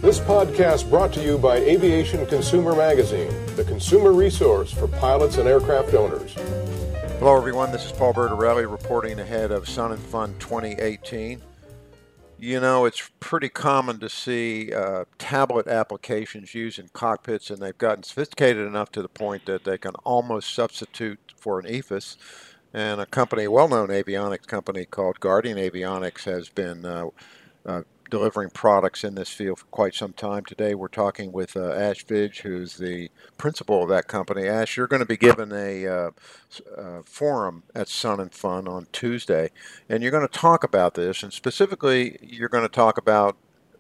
This podcast brought to you by Aviation Consumer Magazine, the consumer resource for pilots and aircraft owners. Hello, everyone. This is Paul Bertorelli reporting ahead of Sun and Fun 2018. You know, it's pretty common to see tablet applications used in cockpits, and they've gotten sophisticated enough to the point that they can almost substitute for an EFIS. And a company, a well-known avionics company called Guardian Avionics, has been delivering products in this field for quite some time. Today we're talking with Ash Vij, who's the principal of that company. Ash, you're going to be given a forum at Sun and Fun on Tuesday, and you're going to talk about this, and specifically you're going to talk about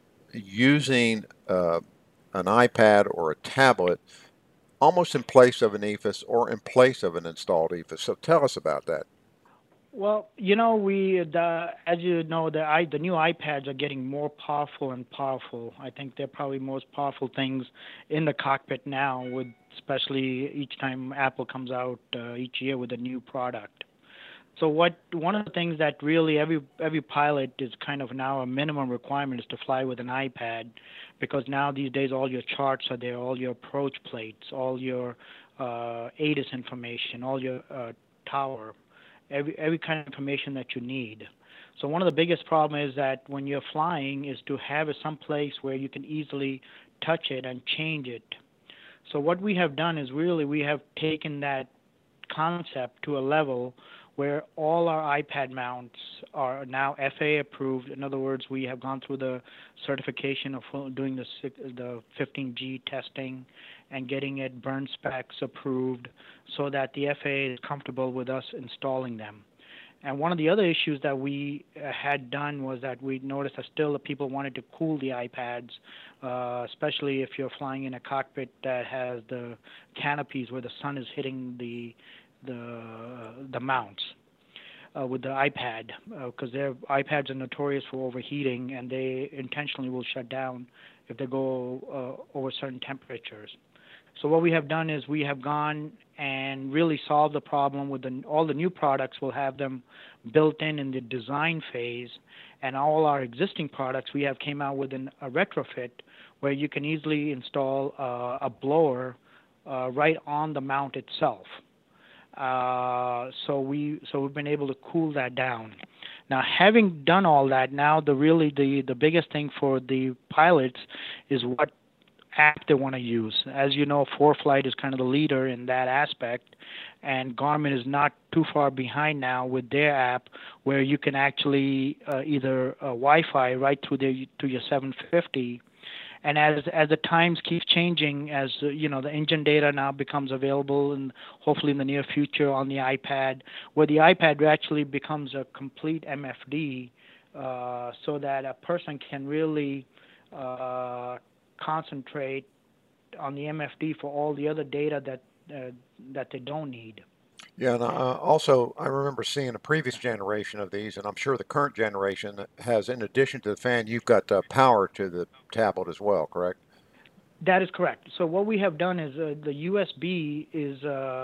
using an iPad or a tablet almost in place of an EFIS or in place of an installed EFIS. So tell us about that. Well, you know, as you know, the new iPads are getting more powerful and powerful. I think they're probably most powerful things in the cockpit now, with especially each time Apple comes out each year with a new product. So one of the things that really every pilot is kind of now a minimum requirement is to fly with an iPad, because now these days all your charts are there, all your approach plates, all your ATIS information, all your tower. Every kind of information that you need. So one of the biggest problems is that when you're flying is to have it someplace where you can easily touch it and change it. So what we have done is really we have taken that concept to a level where all our iPad mounts are now FAA approved. In other words, we have gone through the certification of doing the 15G testing and getting it burn specs approved so that the FAA is comfortable with us installing them. And one of the other issues that we had done was that we noticed that still the people wanted to cool the iPads, especially if you're flying in a cockpit that has the canopies where the sun is hitting the mounts with the iPad, because their iPads are notorious for overheating, and they intentionally will shut down if they go over certain temperatures. So what we have done is we have gone and really solved the problem with all the new products. We'll have them built in the design phase, and all our existing products we have came out with a retrofit where you can easily install a blower right on the mount itself. So we've been able to cool that down. Now, having done all that, now the biggest thing for the pilots is what app they want to use. As you know, ForeFlight is kind of the leader in that aspect, and Garmin is not too far behind now with their app, where you can actually either Wi-Fi right through to your 750. And as the times keep changing, as you know, the engine data now becomes available, and hopefully in the near future on the iPad, where the iPad actually becomes a complete MFD, so that a person can really concentrate on the MFD for all the other data that they don't need. Yeah, and also I remember seeing a previous generation of these, and I'm sure the current generation has, in addition to the fan, you've got power to the tablet as well, correct? That is correct. So what we have done is the USB is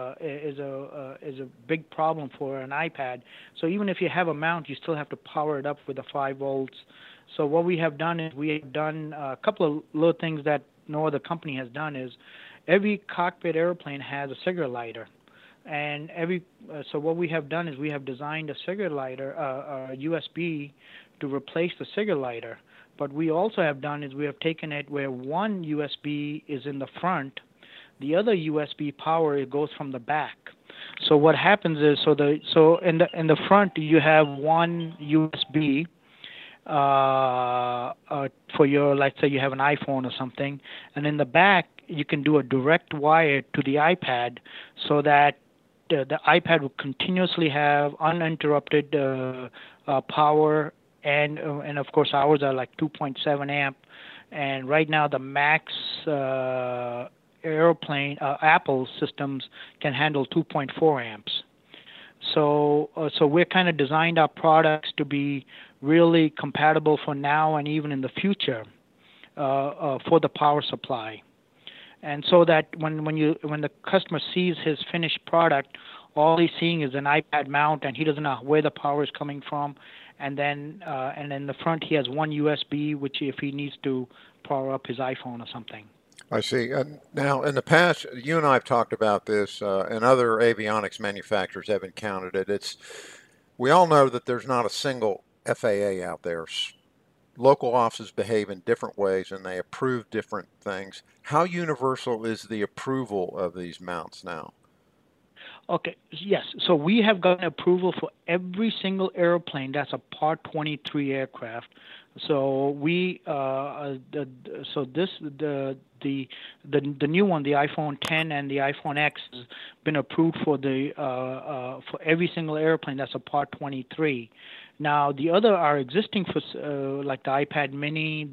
a big problem for an iPad. So even if you have a mount, you still have to power it up with the 5 volts. So what we have done is we have done a couple of little things that no other company has done. Is every cockpit airplane has a cigarette lighter, and so what we have done is we have designed a cigarette lighter, a USB, to replace the cigarette lighter. But we also have done is we have taken it where one USB is in the front, the other USB power goes from the back. So what happens is so in the front you have one USB. For your, let's say you have an iPhone or something, and in the back you can do a direct wire to the iPad, so that the iPad will continuously have uninterrupted power, and of course ours are like 2.7 amp, and right now the max airplane Apple systems can handle 2.4 amps. So we're kind of designed our products to be really compatible for now and even in the future for the power supply. And so that when the customer sees his finished product, all he's seeing is an iPad mount, and he doesn't know where the power is coming from. and then in the front he has one USB, which if he needs to power up his iPhone or something. I see. Now, in the past, you and I have talked about this, and other avionics manufacturers have encountered it. We all know that there's not a single FAA out there. Local offices behave in different ways, and they approve different things. How universal is the approval of these mounts now? Okay, yes. So we have gotten approval for every single airplane that's a Part 23 aircraft. So the new one, the iPhone 10 and the iPhone X, has been approved for every single airplane that's a Part 23. Now the other are existing for like the iPad Mini,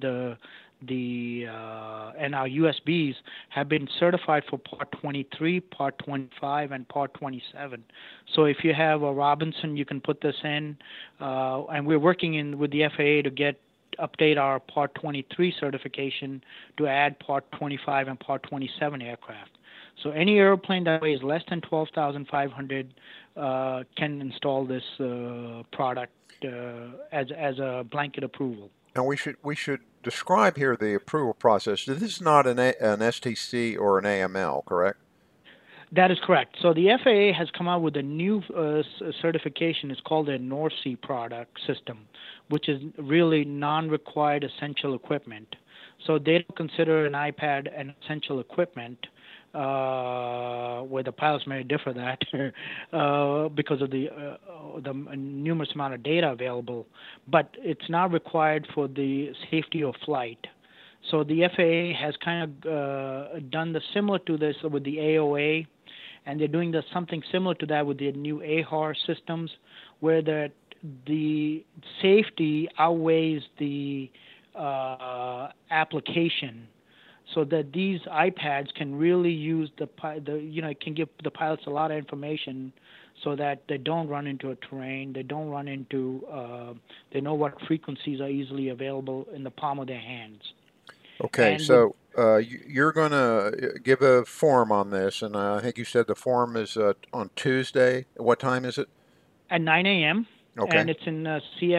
and our USBs have been certified for Part 23, Part 25, and Part 27. So if you have a Robinson, you can put this in, and we're working with the FAA to update our Part 23 certification to add Part 25 and Part 27 aircraft. So any airplane that weighs less than 12,500 can install this product as a blanket approval. And we should describe here the approval process. This is not an STC or an AML, correct? That is correct. So the FAA has come out with a new certification. It's called a NORC product system, which is really non-required essential equipment. So they don't consider an iPad an essential equipment, where the pilots may differ that because of the numerous amount of data available, but it's not required for the safety of flight. So the FAA has kind of done similar to this with the AOA, and they're doing something similar to that with the new AHAR systems, where the safety outweighs the application, so that these iPads can really use it can give the pilots a lot of information, so that they don't run into a terrain, they don't run into, they know what frequencies are easily available in the palm of their hands. Okay, and so you're going to give a forum on this, and I think you said the forum is on Tuesday. What time is it? At 9 a.m. Okay. And it's in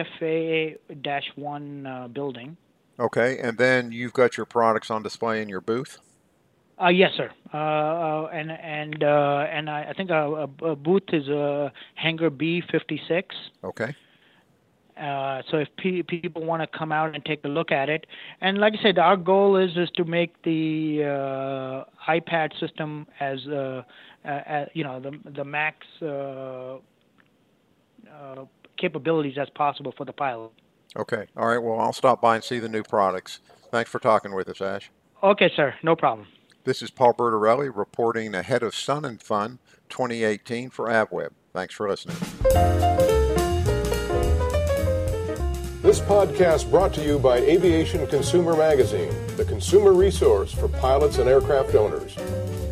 CFA-1 building. Okay, and then you've got your products on display in your booth? Yes, sir. And I think a booth is Hangar B56. Okay. So if people want to come out and take a look at it, and like I said, our goal is to make the iPad system as the max capabilities as possible for the pilot. Okay. All right. Well, I'll stop by and see the new products. Thanks for talking with us, Ash. Okay, sir. No problem. This is Paul Bertorelli reporting ahead of Sun and Fun 2018 for AvWeb. Thanks for listening. This podcast brought to you by Aviation Consumer Magazine, the consumer resource for pilots and aircraft owners.